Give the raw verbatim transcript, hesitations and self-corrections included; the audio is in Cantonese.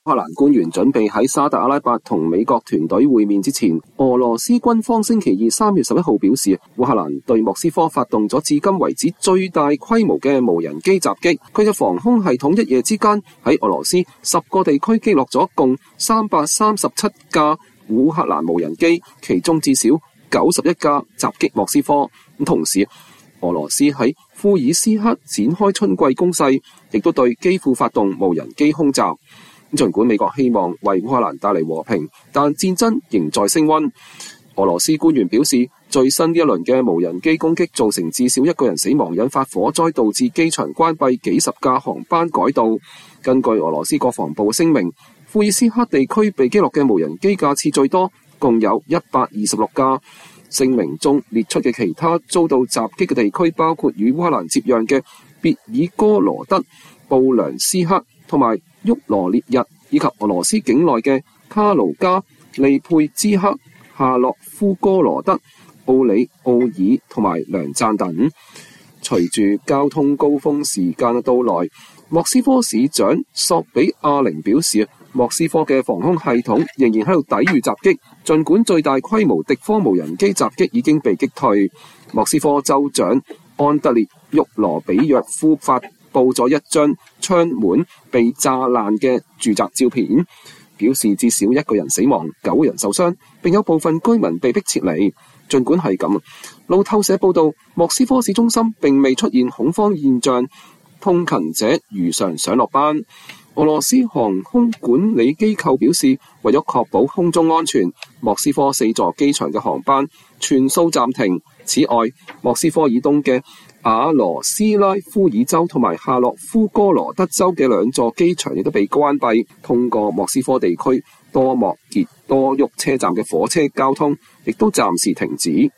烏克蘭官員準備喺沙特阿拉伯同美國團隊會面之前，俄羅斯軍方星期二三月十一號表示，烏克蘭對莫斯科發動咗至今為止最大規模嘅無人機襲擊。佢嘅防空系統一夜之間喺俄羅斯十個地區擊落咗共三百三十七架烏克蘭無人機，其中至少九十一架襲擊莫斯科。同時，俄羅斯喺庫爾斯克展開春季攻勢，亦都對基輔發動無人機空襲。儘管美國希望為烏克蘭帶嚟和平，但戰爭仍在升溫。俄羅斯官員表示，最新呢一輪嘅無人機攻擊造成至少一個人死亡，引發火災，導致機場關閉，幾十架航班改道。根據俄羅斯國防部聲明，庫爾斯克地區被擊落嘅無人機架次最多，共有一百二十六架。聲明中列出嘅其他遭到襲擊嘅地區包括與烏克蘭接壤嘅別爾哥羅德、布良斯克同埋沃羅涅日，以及俄羅斯境內嘅卡盧加、利佩茲克、夏洛夫哥羅德、奧里奧爾同埋梁贊等。隨住交通高峰時間嘅到來，莫斯科市長索比亞寧表示，莫斯科嘅防空系統仍然喺度抵禦襲擊，儘管最大規模敵方無人機襲擊已經被擊退。莫斯科州長安德烈沃羅比約夫發布咗一張窗門被炸爛嘅住宅照片，表示至少一個人死亡，九個人受傷，並有部分居民被迫撤離。儘管係咁，路透社報道，莫斯科市中心並未出現恐慌現象，通勤者如常上落班。俄羅斯航空管理機構表示，為咗確保空中安全，莫斯科四座機場嘅航班全數暫停。此外，莫斯科以東嘅瓦羅斯拉夫爾州同埋夏洛夫哥羅德州嘅兩座機場亦都被關閉。通過莫斯科地區多莫傑多沃車站嘅火車交通亦都暫時停止。